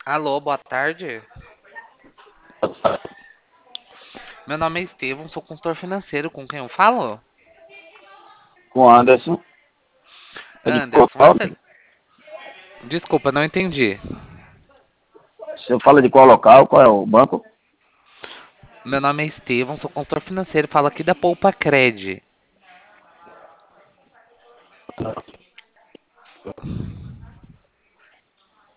Alô, boa tarde. Meu nome é Estevão, sou consultor financeiro. Com quem eu falo? Com Anderson. É de qual Anderson, local? Desculpa, não entendi. Você fala de qual local? Qual é o banco? Meu nome é Estevão, sou consultor financeiro. Falo aqui da Poupa Cred.